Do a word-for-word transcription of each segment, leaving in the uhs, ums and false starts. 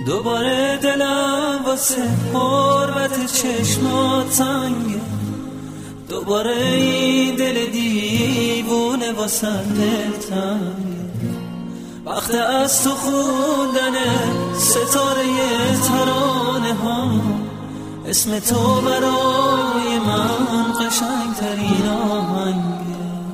دوباره دلم واسه حرمت چشمات تنگه، دوباره این دل دیوونه واسه دل تنگه. وقت از تو خوندن ستاره ترانه ها، اسم تو برای من قشنگ ترین آهنگه.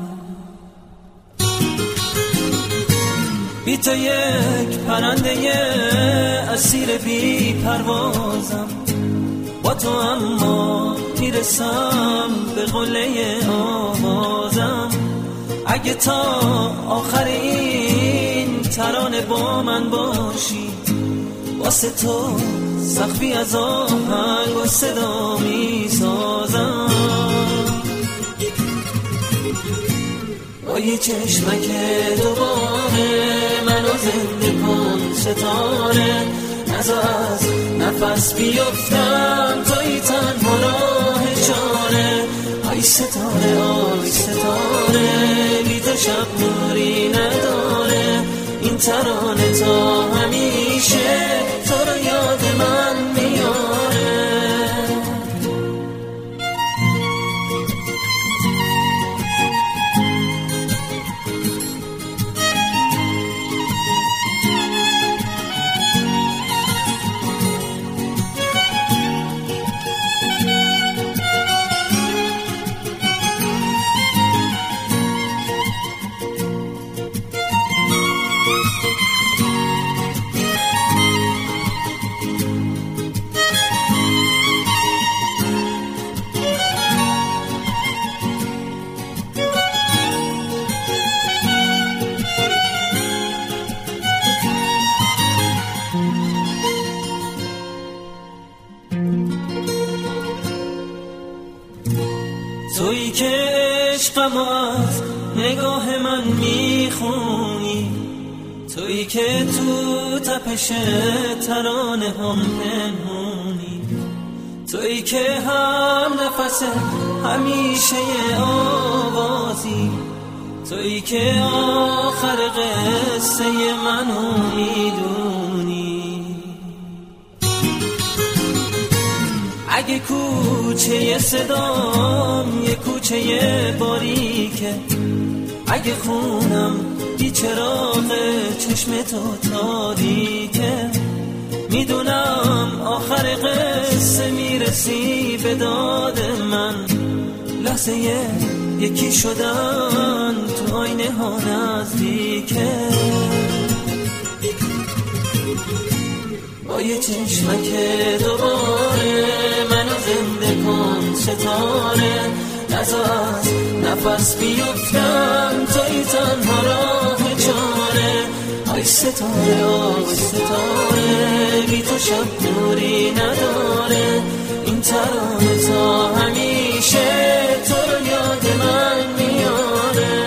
بی تو یک پرنده اسیر بی پروازم، با تو اما میرسم به قله آوازم. اگه تا آخر این ترانه با من باشی، واسه تو سقفی از آهنگ و صدا میسازم. با یه چشمک دوباره منو زنده کن ستاره، نذار از نفس بیفتم توی تنها راه چاره. آی ستاره آی ستاره، بی تو شب نوری نداره. این ترانه تا همیشه تو رو یاد من میاره. تویی که عشقم از نگاه من میخونی، تویی که تو تپش ترانه هم پنهونی، تویی که هم نفس همیشه آوازی، تویی که آخر قصه منو میدونی. اگه کوچه صدام یه کوچه باریکه، اگه خونم بی چراغ چشم تو تاریکه، میدونم آخر قصه میرسی به داد من. لحظه یکی شدن تو آینه ها نزدیکه. با یه چشمک دوباره منو زنده کن ستاره، نذار از نفس بیفتم توی تنها راه چاره. آی ستاره آی ستاره، بی تو شب نوری نداره. این ترانه تا همیشه تو رو یاد من میاره.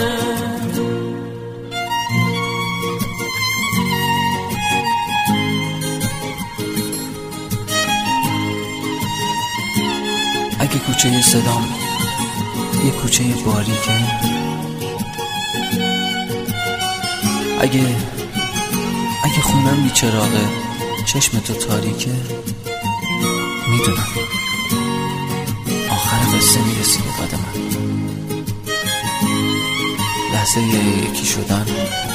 اگه کوچه صدام یه کوچه باریکه، اگه اگه خونم بی چراغه چشم تو تاریکه، میدونم آخر قصه میرسی به قدم من. لحظه یکی شدن